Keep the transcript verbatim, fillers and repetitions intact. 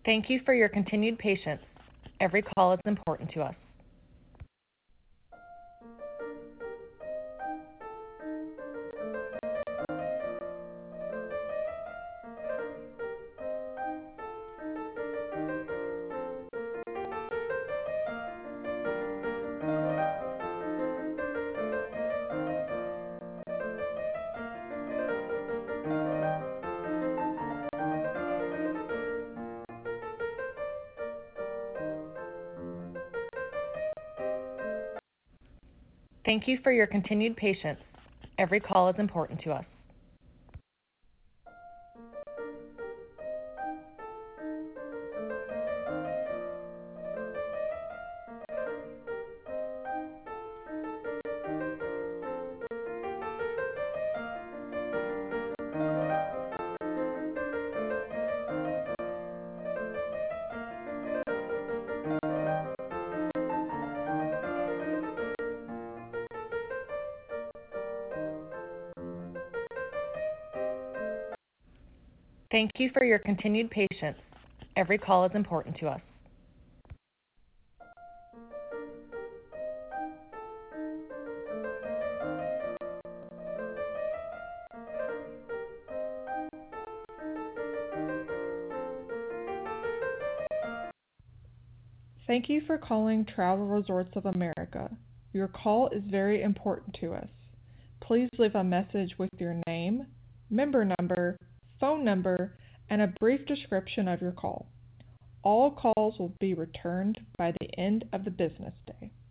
Thank you for your continued patience. Every call is important to us. Thank you for your continued patience. Every call is important to us. Thank you for your continued patience. Every call is important to us. Thank you for calling Travel Resorts of America. Your call is very important to us. Please leave a message with your name, member number, phone number, and a brief description of your call. All calls will be returned by the end of the business day.